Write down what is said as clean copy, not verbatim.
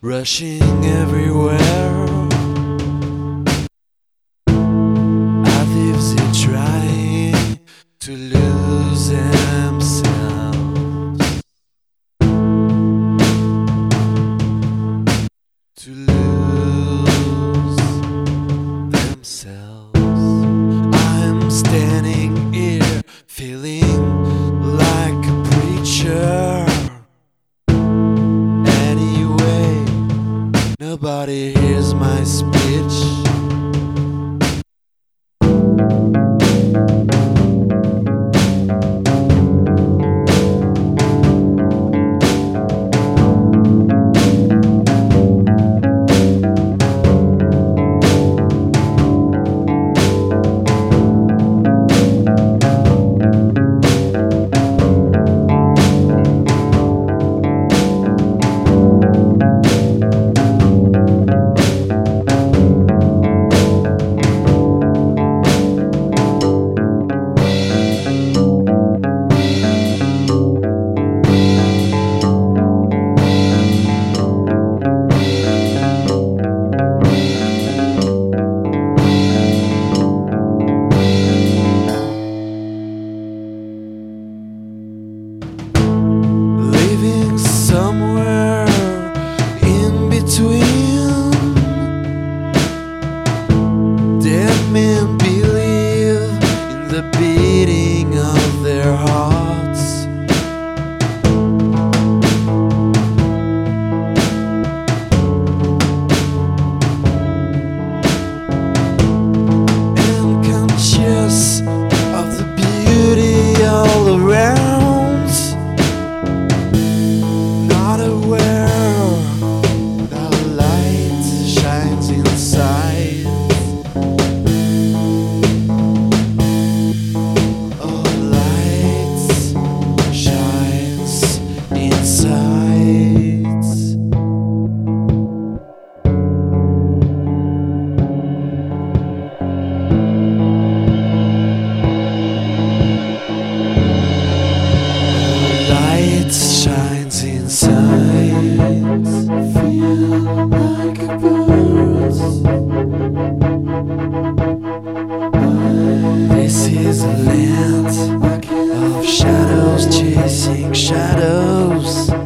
rushing everywhere. Others are trying to lose themselves, to lose themselves. I'm standing here feeling like a preacher. Anyway, nobody hears my speech. Somewhere in between, dead men believe in the beating of their hearts. And conscious of the beauty all around, aware that light shines inside. Oh, light shines inside. Light shines inside. Feel like a bird. This is a land of shadows chasing shadows.